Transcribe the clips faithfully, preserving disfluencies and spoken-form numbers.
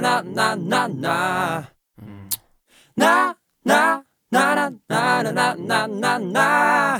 なななななななななななななな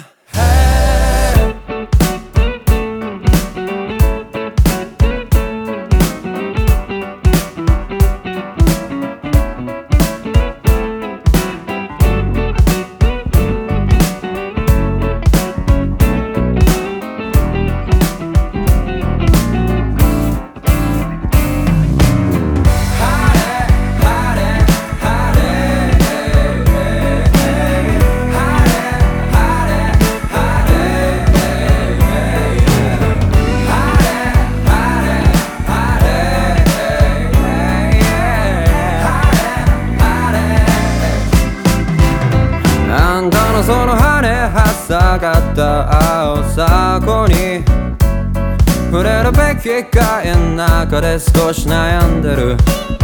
その羽はさかった青さこに触れるべきかい中で少し悩んでる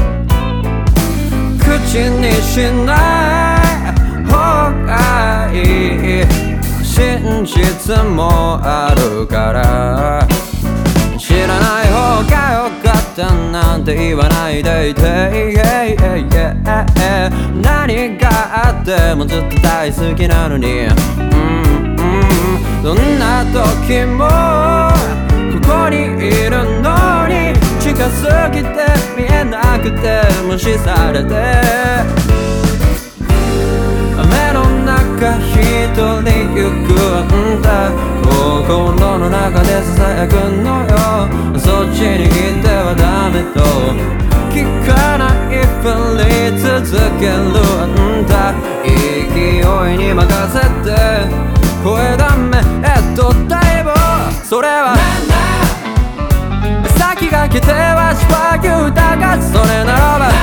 口にしない方がいい真実もあるから知らない方がよかったなんて言わないでいて、yeah, yeah, yeah. 何があってもずっと大好きなのに、うんうん、どんな時もここにいるのに近すぎて見えなくて無視されて雨の中一人行くんだ心の中で囁くのよそっちに行ってはダメと聞かないふり続けるんだ勢いに任せて声だめえっとだいぶそれは先が来てはしば言うだがそれならば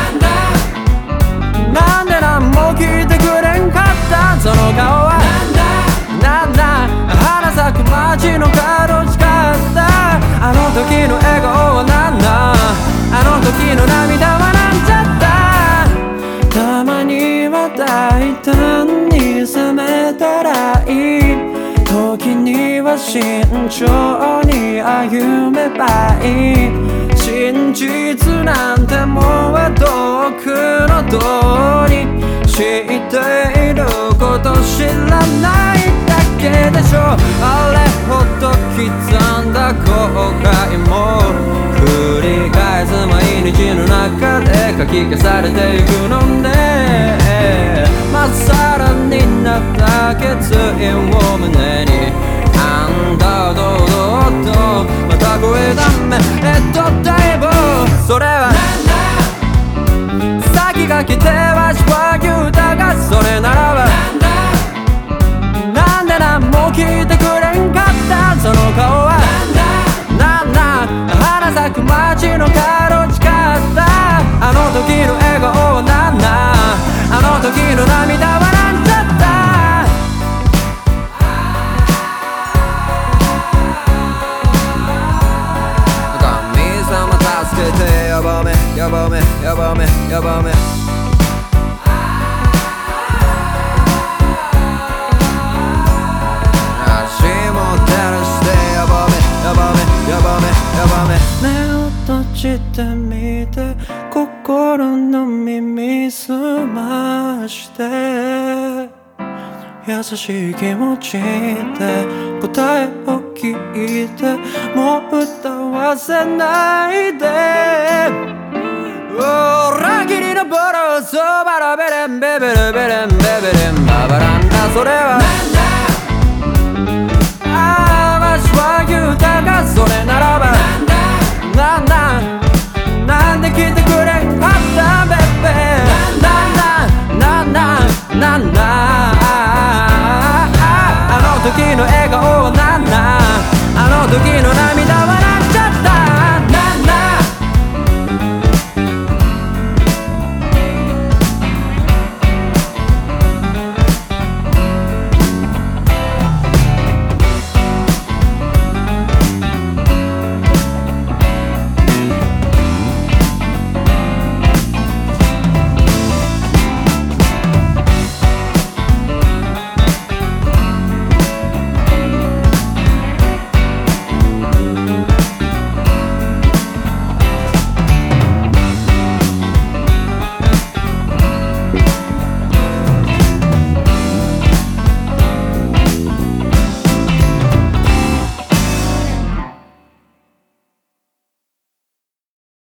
なんで何も聞いてくれんかったその顔はなんだ花咲く街の角近かったあの時の笑顔はなんだあの時の涙はなんちゃったたまには大胆に冷めたらいい時には慎重に歩めばいい真実なんてもう遠くの通り知っていること知らないだけでしょあれほど刻んだ後悔も繰り返す毎日の中で書き消されていくのねまっさらになった決意を胸にあんだ堂々とまた声だめえっとだいぶそれは先が来てはしば言うだがそれならばなんで何も聞いてくれんかったその顔はなんだ花咲く街の角近かったあの時の笑顔はなんだあの時の涙はなんちゃった神様助けてやばめやばめやばめやばめ目を閉じてみて心の耳すまして優しい気持ちで答えを聞いてもう歌わせないで裏切りのボロソバラベレンベベレベレンベベレンババランダそれはああわしは言うたがそれならばなんだなんで来てくれんかったベベなんだなんだなんだあの時の笑